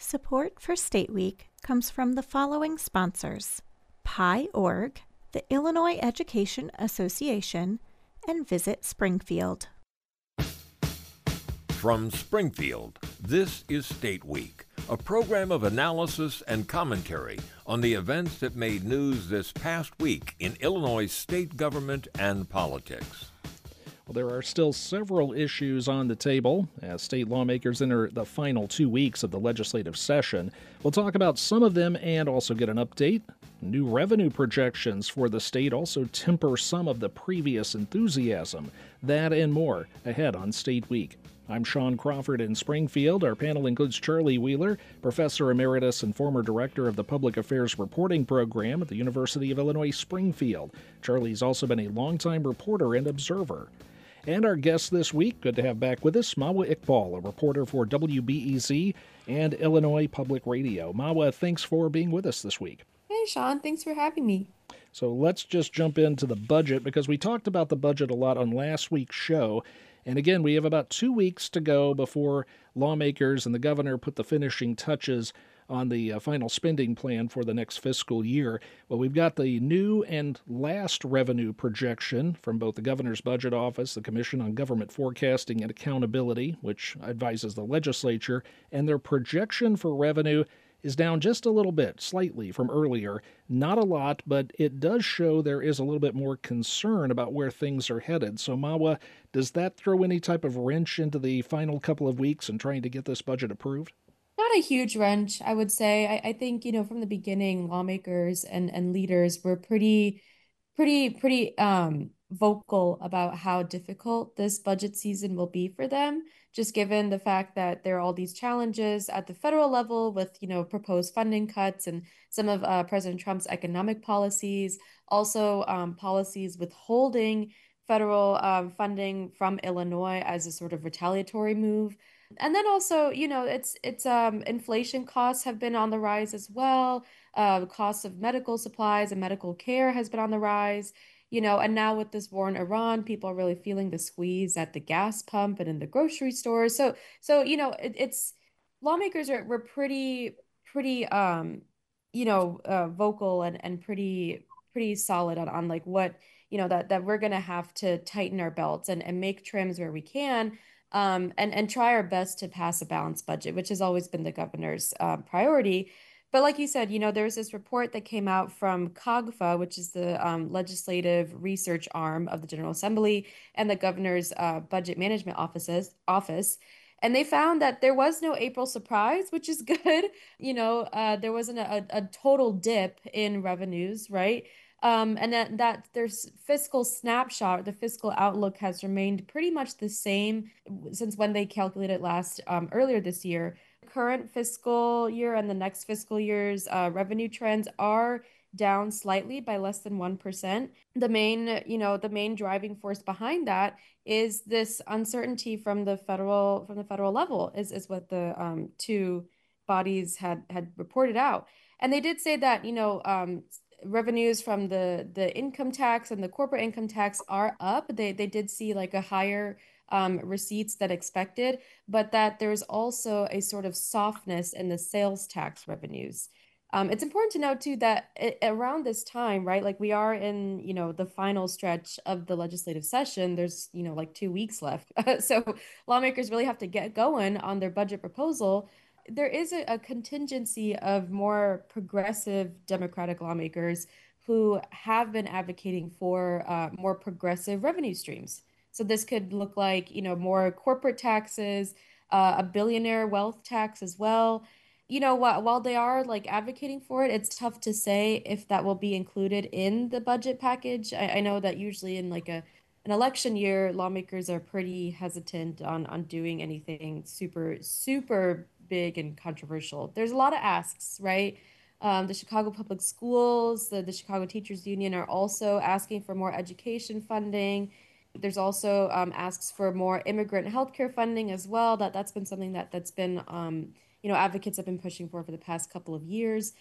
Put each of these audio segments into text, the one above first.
Support for State Week comes from the following sponsors: Pi.org, the Illinois Education Association, and Visit Springfield. From Springfield, this is State Week, a program of analysis and commentary on the events that made news this past week in Illinois state government and politics. Well, there are still several issues on the table as state lawmakers enter the final 2 weeks of the legislative session. We'll talk about some of them and also get an update. New revenue projections for the state also temper some of the previous enthusiasm. That and more ahead on State Week. I'm Sean Crawford in Springfield. Our panel includes Charlie Wheeler, Professor Emeritus and former Director of the Public Affairs Reporting Program at the University of Illinois Springfield. Charlie's also been a longtime reporter and observer. And our guest this week, good to have back with us, Mawa Iqbal, a reporter for WBEZ and Illinois Public Radio. Mawa, thanks for being with us this week. Hey, Sean, thanks for having me. So let's just jump into the budget because we talked about the budget a lot on last week's show. And again, we have about 2 weeks to go before lawmakers and the governor put the finishing touches on the final spending plan for the next fiscal year. Well, we've got the new and last revenue projection from both the governor's budget office, the Commission on Government Forecasting and Accountability, which advises the legislature, and their projection for revenue is down just a little bit, slightly from earlier. Not a lot, but it does show there is a little bit more concern about where things are headed. So, Mawa, does that throw any type of wrench into the final couple of weeks in trying to get this budget approved? Not a huge wrench, I would say. I think, from the beginning, lawmakers and leaders were pretty vocal about how difficult this budget season will be for them, just given the fact that there are all these challenges at the federal level with, proposed funding cuts and some of President Trump's economic policies, also policies withholding federal funding from Illinois as a sort of retaliatory move. And then also, it's inflation costs have been on the rise as well. The cost of medical supplies and medical care has been on the rise. And now with this war in Iran, people are really feeling the squeeze at the gas pump and in the grocery stores. So it's lawmakers were pretty vocal and pretty solid on like what that we're gonna have to tighten our belts and make trims where we can. And try our best to pass a balanced budget, which has always been the governor's priority. But like you said, there's this report that came out from COGFA, which is the legislative research arm of the General Assembly and the governor's budget management office. And they found that there was no April surprise, which is good. There wasn't a total dip in revenues, right? And that there's fiscal snapshot, the fiscal outlook has remained pretty much the same since when they calculated last earlier this year. Current fiscal year and the next fiscal year's revenue trends are down slightly by less than 1%. The main driving force behind that is this uncertainty from the federal level is what the two bodies had reported out. And they did say that, revenues from the income tax and the corporate income tax are up. They did see like a higher receipts than expected, but that there's also a sort of softness in the sales tax revenues. It's important to note too that around this time, right, like we are in, the final stretch of the legislative session. There's, like 2 weeks left. So lawmakers really have to get going on their budget proposal. There is a contingency of more progressive Democratic lawmakers who have been advocating for more progressive revenue streams. So this could look like, more corporate taxes, a billionaire wealth tax as well. While they are like advocating for it, it's tough to say if that will be included in the budget package. I know that usually in like an election year, lawmakers are pretty hesitant on doing anything super big and controversial. There's a lot of asks, right? The Chicago Public Schools, the Chicago Teachers Union are also asking for more education funding. There's also asks for more immigrant healthcare funding as well. That's been something that's been advocates have been pushing for the past couple of years.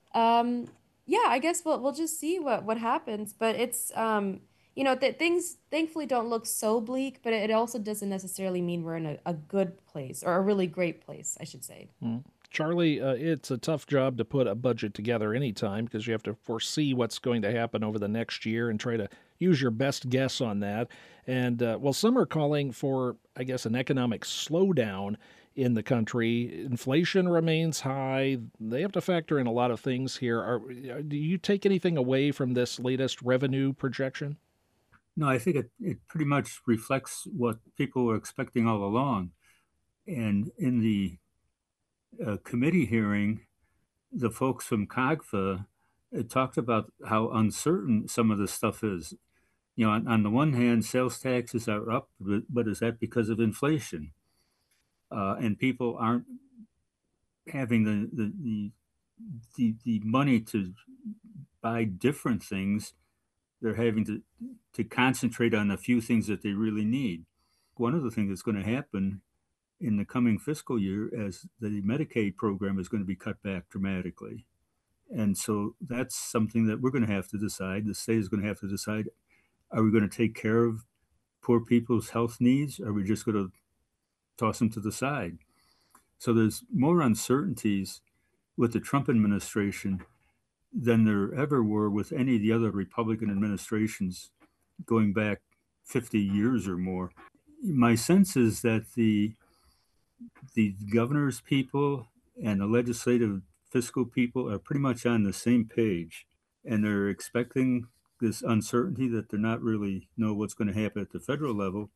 Yeah, I guess we'll just see what happens. But it's that things thankfully don't look so bleak, but it also doesn't necessarily mean we're in a good place or a really great place, I should say. Charlie, it's a tough job to put a budget together anytime because you have to foresee what's going to happen over the next year and try to use your best guess on that. And well, some are calling for, I guess, an economic slowdown in the country. Inflation remains high. They have to factor in a lot of things here. Do you take anything away from this latest revenue projection? No, I think it pretty much reflects what people were expecting all along. And in the committee hearing, the folks from COGFA talked about how uncertain some of this stuff is. You know, on the one hand, sales taxes are up, but is that because of inflation? And people aren't having the money to buy different things. They're having to concentrate on a few things that they really need. One of the things that's going to happen in the coming fiscal year as the Medicaid program is going to be cut back dramatically. And so that's something that we're going to have to decide. The state is going to have to decide, are we going to take care of poor people's health needs? Or are we just going to toss them to the side? So there's more uncertainties with the Trump administration than there ever were with any of the other Republican administrations going back 50 years or more. My sense is that the governor's people and the legislative fiscal people are pretty much on the same page, and they're expecting this uncertainty that they're not really know what's going to happen at the federal level.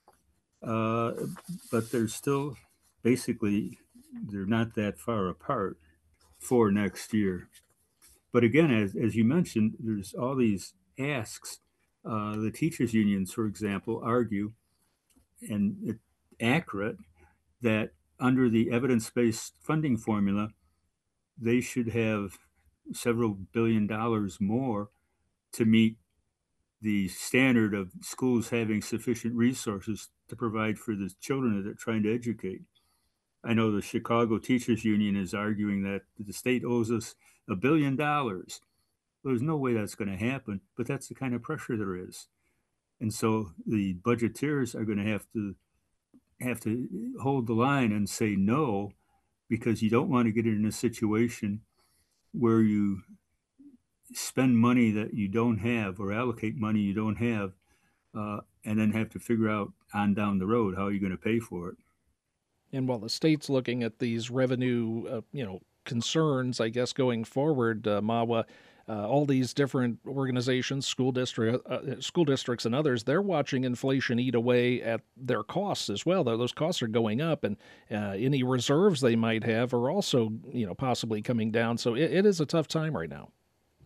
But they're still basically, they're not that far apart for next year. But again, as you mentioned, there's all these asks. The teachers' unions, for example, argue, and it's accurate, that under the evidence-based funding formula, they should have several $billion more to meet the standard of schools having sufficient resources to provide for the children that they're trying to educate. I know the Chicago Teachers Union is arguing that the state owes us $1 billion. There's no way that's going to happen, but that's the kind of pressure there is. And so the budgeteers are going to have to hold the line and say no, because you don't want to get in a situation where you spend money that you don't have or allocate money you don't have, and then have to figure out on down the road how you're going to pay for it. And while the state's looking at these revenue, concerns, I guess, going forward, Mawa, all these different organizations, school districts, and others, they're watching inflation eat away at their costs as well. Those costs are going up, and any reserves they might have are also, possibly coming down. So it is a tough time right now.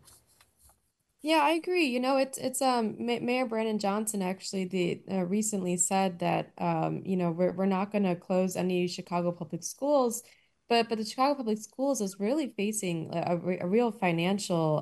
Yeah, I agree. It's Mayor Brandon Johnson actually the recently said that we're not going to close any Chicago public schools, but the Chicago public schools is really facing a real financial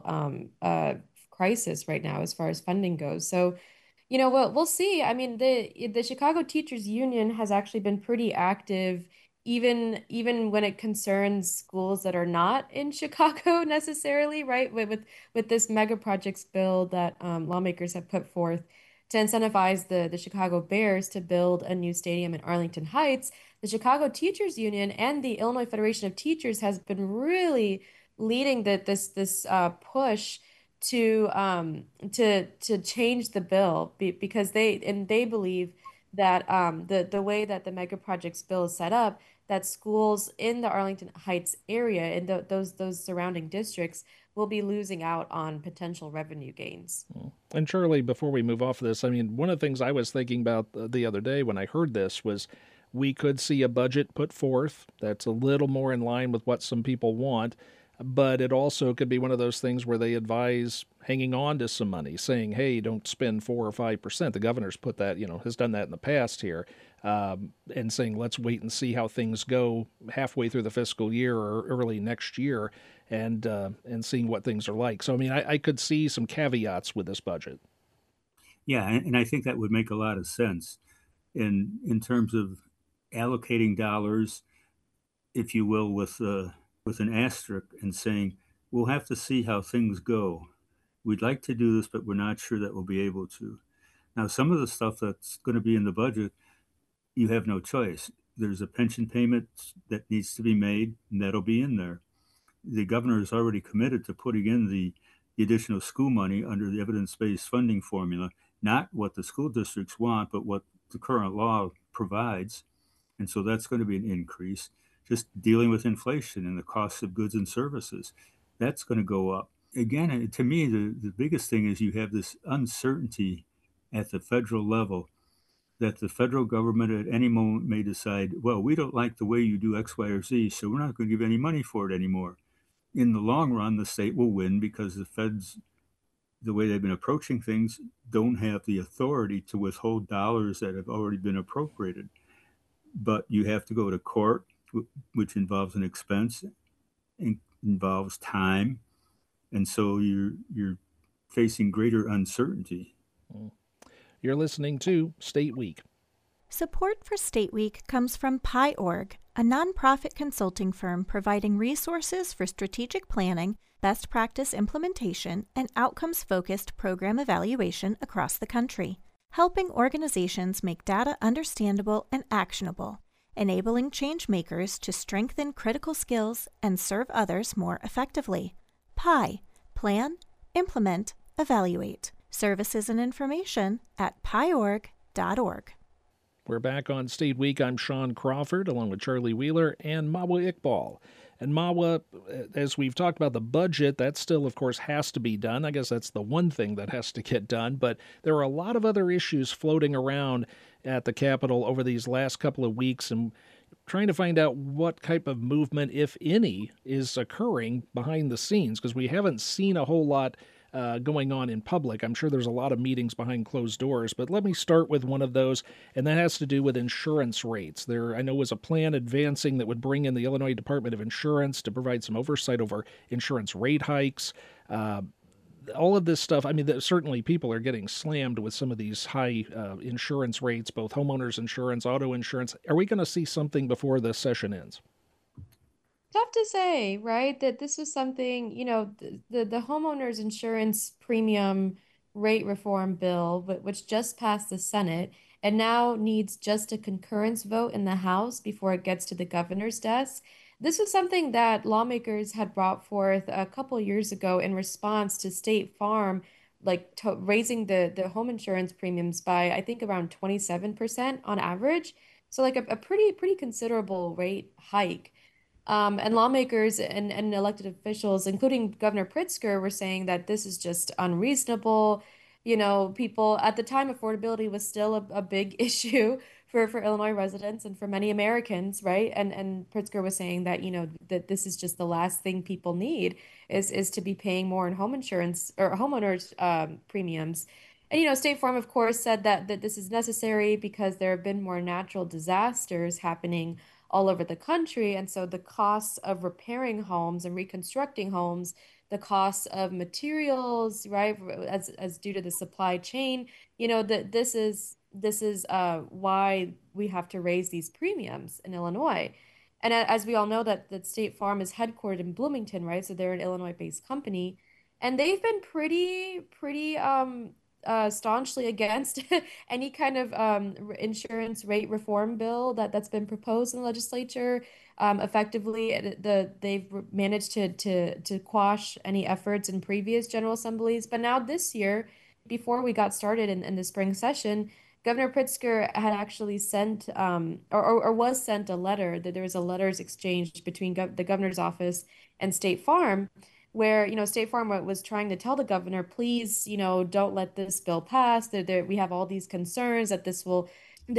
crisis right now as far as funding goes. So, we'll see. I mean, the Chicago Teachers Union has actually been pretty active, even when it concerns schools that are not in Chicago necessarily, right? With this mega projects bill that lawmakers have put forth to incentivize the Chicago Bears to build a new stadium in Arlington Heights, the Chicago Teachers Union and the Illinois Federation of Teachers has been really leading this push to change the bill because they believe that the way that the mega projects bill is set up, that schools in the Arlington Heights area and those surrounding districts will be losing out on potential revenue gains. And Charlie, before we move off of this, I mean, one of the things I was thinking about the other day when I heard this was we could see a budget put forth that's a little more in line with what some people want, but it also could be one of those things where they advise hanging on to some money, saying, hey, don't spend 4 or 5%. The governor's put that, has done that in the past here, and saying, let's wait and see how things go halfway through the fiscal year or early next year, and seeing what things are like. So, I mean, I could see some caveats with this budget. Yeah, and I think that would make a lot of sense in terms of allocating dollars, if you will, with an asterisk and saying, we'll have to see how things go. We'd like to do this, but we're not sure that we'll be able to. Now, some of the stuff that's going to be in the budget, you have no choice. there's a pension payment that needs to be made, and that'll be in there. The governor is already committed to putting in the additional school money under the evidence-based funding formula, not what the school districts want, but what the current law provides. And so that's going to be an increase. Just dealing with inflation and the cost of goods and services, that's going to go up. Again, to me, the biggest thing is you have this uncertainty at the federal level that the federal government at any moment may decide, well, we don't like the way you do X, Y, or Z, so we're not going to give any money for it anymore. In the long run, the state will win because the feds, the way they've been approaching things, don't have the authority to withhold dollars that have already been appropriated. But you have to go to court, which involves an expense, involves time, and so you're facing greater uncertainty. You're listening to State Week. Support for State Week comes from PI.org, a nonprofit consulting firm providing resources for strategic planning, best practice implementation, and outcomes-focused program evaluation across the country, helping organizations make data understandable and actionable, enabling change makers to strengthen critical skills and serve others more effectively. PI. Plan, implement, evaluate. Services and information at piorg.org. We're back on State Week. I'm Sean Crawford, along with Charlie Wheeler and Mawa Iqbal. And Mawa, as we've talked about the budget, that still, of course, has to be done. I guess that's the one thing that has to get done. But there are a lot of other issues floating around at the Capitol over these last couple of weeks, and trying to find out what type of movement, if any, is occurring behind the scenes, because we haven't seen a whole lot going on in public. I'm sure there's a lot of meetings behind closed doors, but let me start with one of those, and that has to do with insurance rates. There, I know, was a plan advancing that would bring in the Illinois Department of Insurance to provide some oversight over insurance rate hikes. All of this stuff, I mean, certainly people are getting slammed with some of these high insurance rates, both homeowners insurance, auto insurance. Are we going to see something before the session ends? Tough to say, right? That this was something, the homeowners insurance premium rate reform bill, which just passed the Senate and now needs just a concurrence vote in the House before it gets to the governor's desk. This was something that lawmakers had brought forth a couple years ago in response to State Farm, like raising the home insurance premiums by, I think, around 27% on average. So like a pretty considerable rate hike. And lawmakers and elected officials, including Governor Pritzker, were saying that this is just unreasonable. People at the time, affordability was still a big issue for Illinois residents and for many Americans, right? And Pritzker was saying that, that this is just the last thing people need is to be paying more in home insurance or homeowners premiums. And, State Farm, of course, said that this is necessary because there have been more natural disasters happening all over the country. And so the costs of repairing homes and reconstructing homes, the costs of materials, right, as due to the supply chain, that this is why we have to raise these premiums in Illinois. And as we all know, that State Farm is headquartered in Bloomington, right? So they're an Illinois-based company, and they've been pretty staunchly against any kind of insurance rate reform bill that's been proposed in the legislature. Effectively, they've managed to quash any efforts in previous General Assemblies. But now this year, before we got started in the spring session, Governor Pritzker had actually sent or was sent a letter, that there was a letters exchanged between the governor's office and State Farm, where State Farm was trying to tell the governor, please, don't let this bill pass. We have all these concerns that this will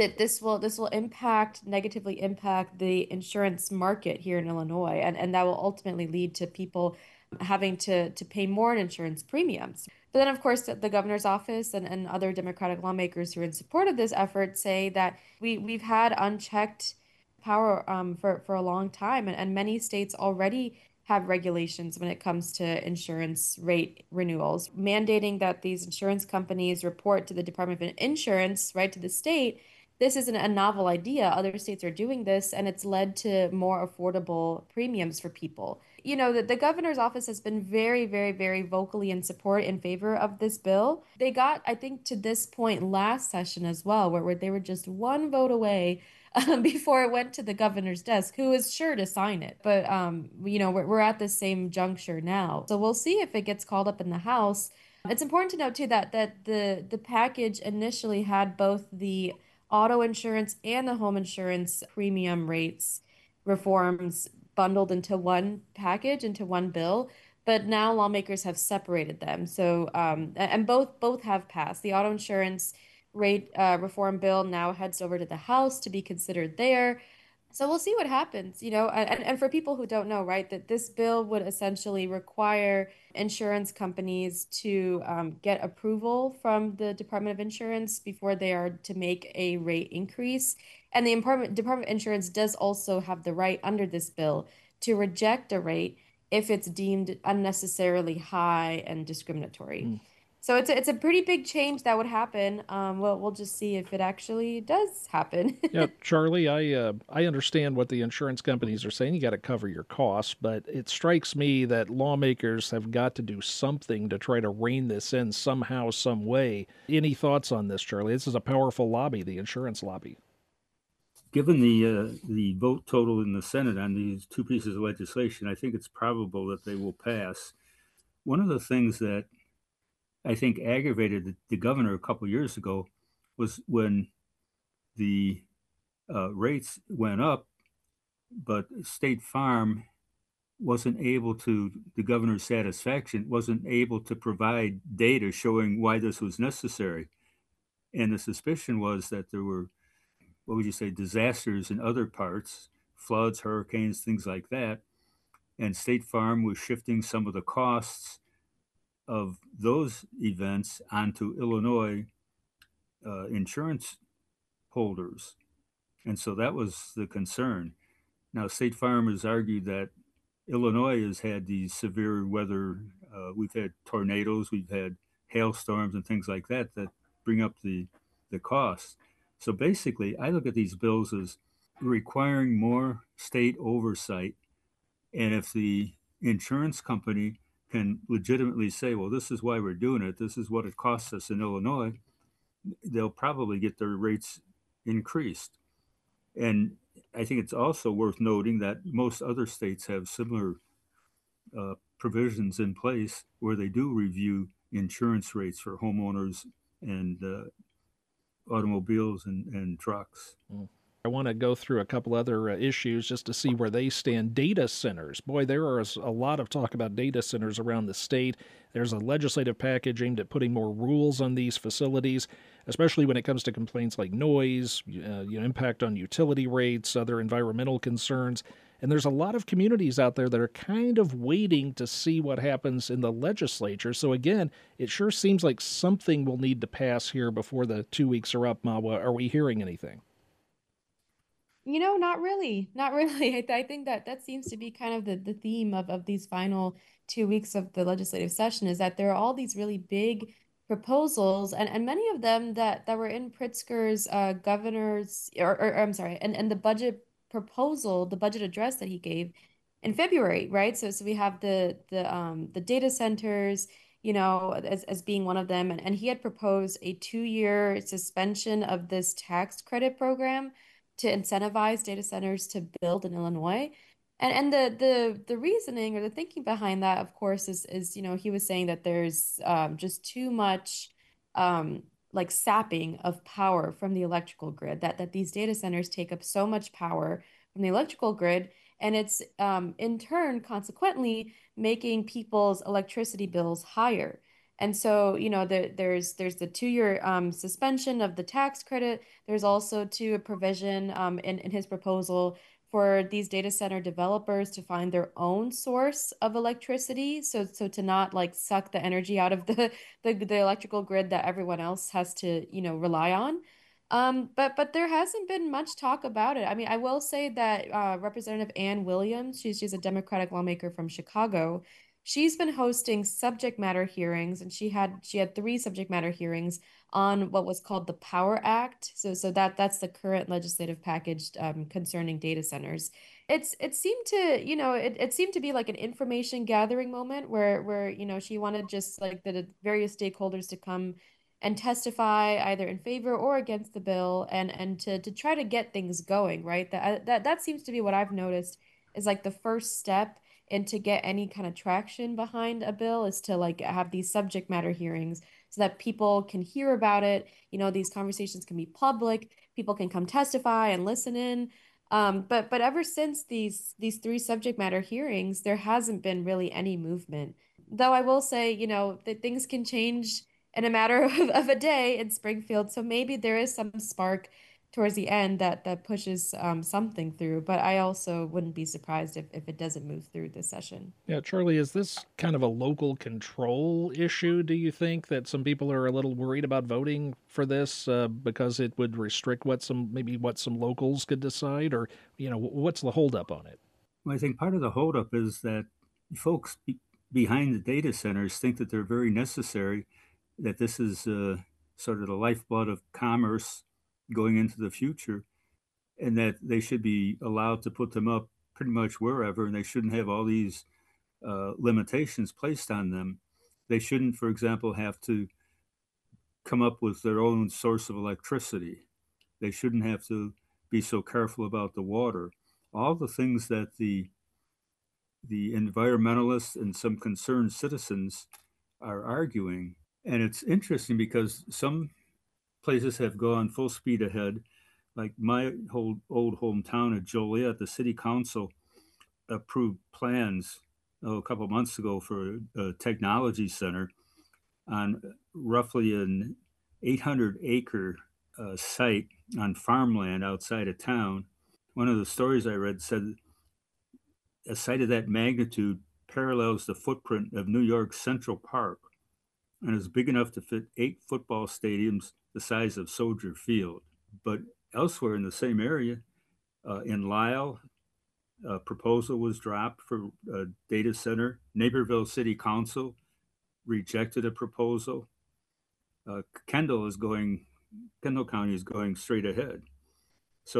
negatively impact the insurance market here in Illinois, and that will ultimately lead to people having to pay more in insurance premiums. But then, of course, the governor's office and other Democratic lawmakers who are in support of this effort say that we've had unchecked power for a long time, and many states already have regulations when it comes to insurance rate renewals, mandating that these insurance companies report to the Department of Insurance, right, to the state. This isn't a novel idea. Other states are doing this, and it's led to more affordable premiums for people. The governor's office has been very, very, very vocally in support in favor of this bill. They got, I think, to this point last session as well, where they were just one vote away before it went to the governor's desk, who is sure to sign it. But we're at the same juncture now, so we'll see if it gets called up in the House. It's important to note too that the package initially had both the auto insurance and the home insurance premium rates reforms bundled into one package, into one bill. But now lawmakers have separated them. So, and both have passed. The auto insurance rate reform bill now heads over to the House to be considered there. So we'll see what happens, and for people who don't know, right, that this bill would essentially require insurance companies to get approval from the Department of Insurance before they are to make a rate increase. And the Department of Insurance does also have the right under this bill to reject a rate if it's deemed unnecessarily high and discriminatory. Mm. So it's a pretty big change that would happen. We'll just see if it actually does happen. Yeah, Charlie, I understand what the insurance companies are saying. You got to cover your costs, but it strikes me that lawmakers have got to do something to try to rein this in somehow, some way. Any thoughts on this, Charlie? This is a powerful lobby, the insurance lobby. Given the vote total in the Senate on these two pieces of legislation, I think it's probable that they will pass. One of the things that I think aggravated the governor a couple of years ago was when the rates went up, but State Farm wasn't able to, the governor's satisfaction, wasn't able to provide data showing why this was necessary. And the suspicion was that there were, what would you say, disasters in other parts, floods, hurricanes, things like that. And State Farm was shifting some of the costs of those events onto Illinois insurance holders. And so that was the concern. Now, State Farm has argued that Illinois has had these severe weather. We've had tornadoes, we've had hailstorms and things like that that bring up the costs. So basically, I look at these bills as requiring more state oversight. And if the insurance company can legitimately say, well, this is why we're doing it, this is what it costs us in Illinois, they'll probably get their rates increased. And I think it's also worth noting that most other states have similar provisions in place where they do review insurance rates for homeowners and automobiles and trucks. I want to go through a couple other issues just to see where they stand. Data centers. Boy, there is a lot of talk about data centers around the state. There's a legislative package aimed at putting more rules on these facilities, especially when it comes to complaints like noise, impact on utility rates, other environmental concerns. And there's a lot of communities out there that are kind of waiting to see what happens in the legislature. So again, it sure seems like something will need to pass here before the 2 weeks are up, Mawa. Are we hearing anything? Not really. Not really. I think that seems to be kind of the theme of these final 2 weeks of the legislative session, is that there are all these really big proposals, and many of them that were in Pritzker's governor's, or I'm sorry, and the budget proposal, the budget address that he gave in February, right? So we have the data centers, as being one of them, and he had proposed a 2-year suspension of this tax credit program to incentivize data centers to build in Illinois. And the reasoning or the thinking behind that, of course, is he was saying that there's just too much like sapping of power from the electrical grid, that these data centers take up so much power from the electrical grid, and it's in turn consequently making people's electricity bills higher. And so, there's the 2-year suspension of the tax credit. There's also a provision in his proposal for these data center developers to find their own source of electricity. So to not like suck the energy out of the electrical grid that everyone else has to, rely on. But there hasn't been much talk about it. I mean, I will say that Representative Ann Williams, she's a Democratic lawmaker from Chicago. She's been hosting subject matter hearings, and she had 3 subject matter hearings on what was called the Power Act. So that's the current legislative package concerning data centers. It seemed to be like an information gathering moment where she wanted just like the various stakeholders to come and testify either in favor or against the bill, and to try to get things going, right? That seems to be what I've noticed is like the first step and to get any kind of traction behind a bill is to like have these subject matter hearings so that people can hear about it. These conversations can be public, people can come testify and listen in. But ever since these three subject matter hearings, there hasn't been really any movement. Though I will say, that things can change in a matter of a day in Springfield. So maybe there is some spark towards the end that pushes something through. But I also wouldn't be surprised if it doesn't move through this session. Yeah, Charlie, is this kind of a local control issue, do you think, that some people are a little worried about voting for this because it would restrict what some locals could decide? Or, what's the holdup on it? Well, I think part of the holdup is that folks behind the data centers think that they're very necessary, that this is sort of the lifeblood of commerce going into the future, and that they should be allowed to put them up pretty much wherever, and they shouldn't have all these limitations placed on them. They shouldn't, for example, have to come up with their own source of electricity. They shouldn't have to be so careful about the water. All the things that the environmentalists and some concerned citizens are arguing. And it's interesting because some places have gone full speed ahead. Like my old hometown of Joliet, the city council approved plans a couple of months ago for a technology center on roughly an 800-acre site on farmland outside of town. One of the stories I read said a site of that magnitude parallels the footprint of New York's Central Park and is big enough to fit 8 football stadiums the size of Soldier Field. But elsewhere in the same area, in Lisle, a proposal was dropped for a data center. Naperville City Council rejected a proposal. Kendall County is going straight ahead. So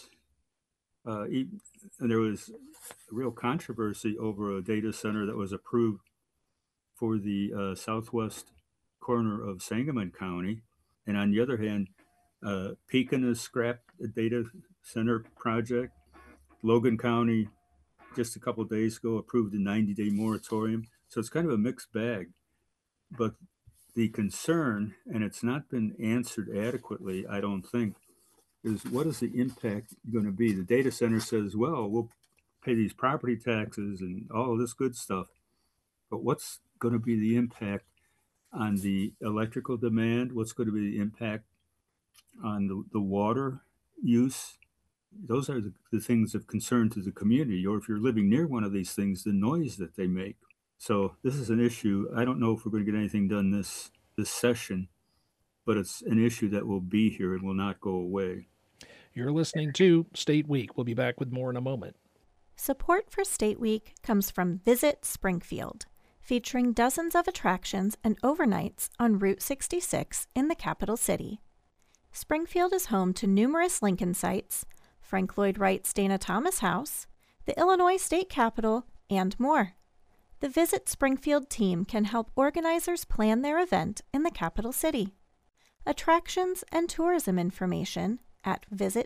there was a real controversy over a data center that was approved for the southwest corner of Sangamon County. And on the other hand, Pekin has scrapped a data center project. Logan County, just a couple of days ago, approved a 90-day moratorium. So it's kind of a mixed bag. But the concern, and it's not been answered adequately, I don't think, is what is the impact going to be? The data center says, well, we'll pay these property taxes and all of this good stuff. But what's going to be the impact on the electrical demand? What's going to be the impact on the water use? Those are the things of concern to the community. Or if you're living near one of these things, the noise that they make. So this is an issue. I don't know if we're going to get anything done this session, but it's an issue that will be here and will not go away. You're listening to State Week. We'll be back with more in a moment. Support for State Week comes from Visit Springfield, featuring dozens of attractions and overnights on Route 66 in the capital city. Springfield is home to numerous Lincoln sites, Frank Lloyd Wright's Dana Thomas House, the Illinois State Capitol, and more. The Visit Springfield team can help organizers plan their event in the capital city. Attractions and tourism information at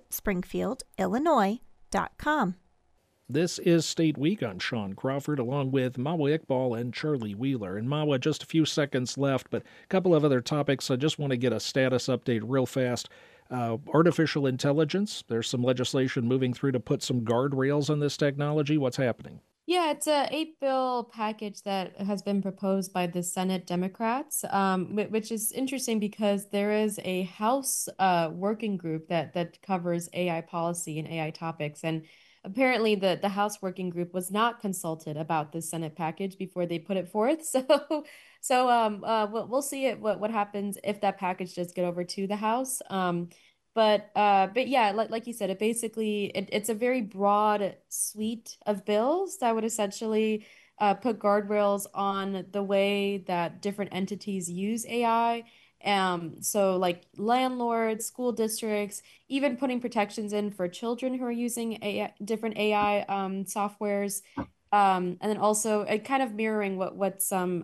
visitspringfieldillinois.com. This is State Week on Sean Crawford, along with Mawa Iqbal and Charlie Wheeler. And Mawa, just a few seconds left, but a couple of other topics. I just want to get a status update real fast. Artificial intelligence, there's some legislation moving through to put some guardrails on this technology. What's happening? Yeah, it's a 8-bill package that has been proposed by the Senate Democrats, which is interesting because there is a House working group that covers AI policy and AI topics. And apparently the House working group was not consulted about the Senate package before they put it forth. So we'll see what happens if that package does get over to the House. But yeah, like you said, it's a very broad suite of bills that would essentially put guardrails on the way that different entities use AI. So like landlords, school districts, even putting protections in for children who are using different AI softwares. And then also kind of mirroring what some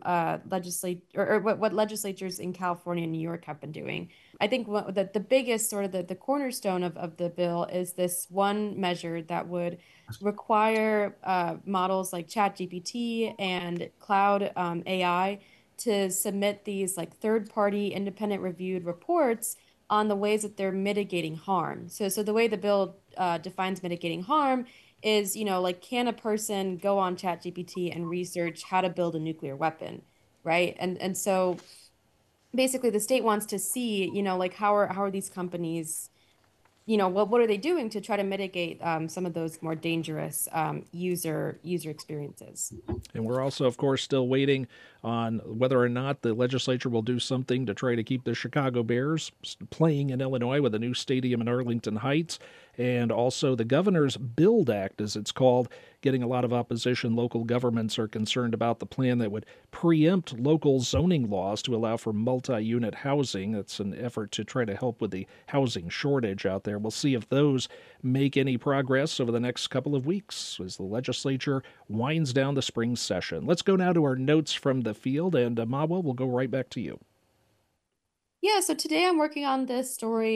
what legislatures in California and New York have been doing. I think the biggest sort of the cornerstone of the bill is this one measure that would require models like ChatGPT and Cloud AI to submit these like third-party independent reviewed reports on the ways that they're mitigating harm. So the way the bill defines mitigating harm is, like, can a person go on ChatGPT and research how to build a nuclear weapon, right? And so basically the state wants to see, like how are these companies, what are they doing to try to mitigate some of those more dangerous user experiences? And we're also, of course, still waiting on whether or not the legislature will do something to try to keep the Chicago Bears playing in Illinois with a new stadium in Arlington Heights. And also the Governor's Build Act, as it's called, getting a lot of opposition. Local governments are concerned about the plan that would preempt local zoning laws to allow for multi-unit housing. It's an effort to try to help with the housing shortage out there. We'll see if those make any progress over the next couple of weeks as the legislature winds down the spring session. Let's go now to our notes from the field, and Mawa, we'll go right back to you. Yeah, so today I'm working on this story.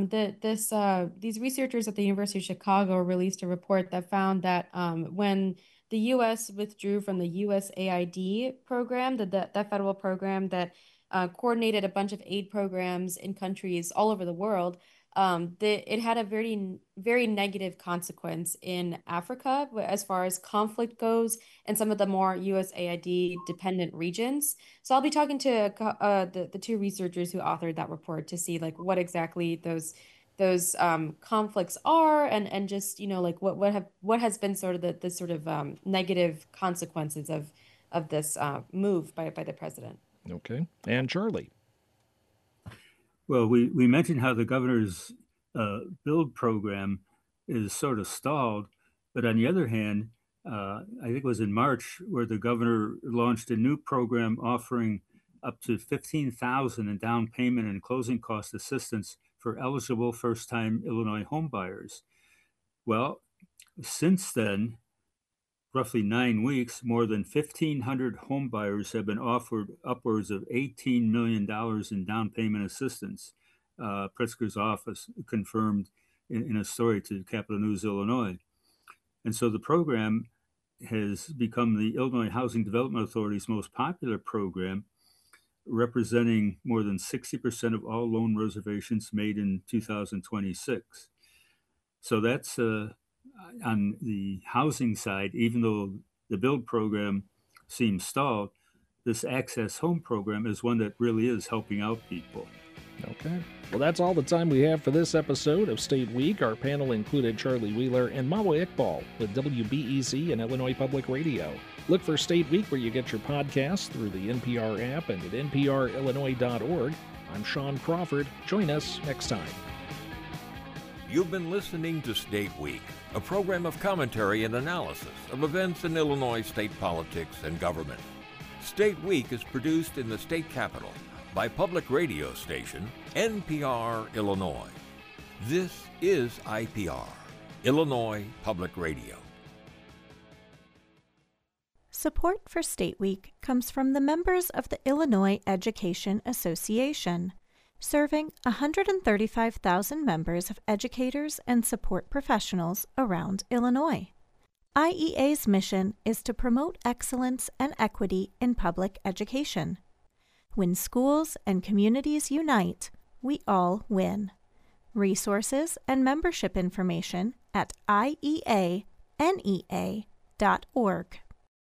These researchers at the University of Chicago released a report that found that when the U.S. withdrew from the USAID program, that federal program that coordinated a bunch of aid programs in countries all over the world, it had a very, very negative consequence in Africa as far as conflict goes and some of the more USAID dependent regions. So I'll be talking to the two researchers who authored that report to see like what exactly those conflicts are and just like what has been sort of the sort of negative consequences of this move by the president. Okay, and Charlie. Well, we mentioned how the governor's build program is sort of stalled, but on the other hand, I think it was in March where the governor launched a new program offering up to $15,000 in down payment and closing cost assistance for eligible first-time Illinois homebuyers. Well, since then, roughly 9 weeks, more than 1,500 homebuyers have been offered upwards of $18 million in down payment assistance. Pritzker's office confirmed in a story to Capital News, Illinois. And so the program has become the Illinois Housing Development Authority's most popular program, representing more than 60% of all loan reservations made in 2026. So that's on the housing side. Even though the build program seems stalled, this Access Home program is one that really is helping out people. Okay. Well, that's all the time we have for this episode of State Week. Our panel included Charlie Wheeler and Mawa Iqbal with WBEZ and Illinois Public Radio. Look for State Week where you get your podcasts through the NPR app and at nprillinois.org. I'm Sean Crawford. Join us next time. You've been listening to State Week, a program of commentary and analysis of events in Illinois state politics and government. State Week is produced in the state capital by public radio station NPR Illinois. This is IPR, Illinois Public Radio. Support for State Week comes from the members of the Illinois Education Association, serving 135,000 members of educators and support professionals around Illinois. IEA's mission is to promote excellence and equity in public education. When schools and communities unite, we all win. Resources and membership information at IEANEA.org.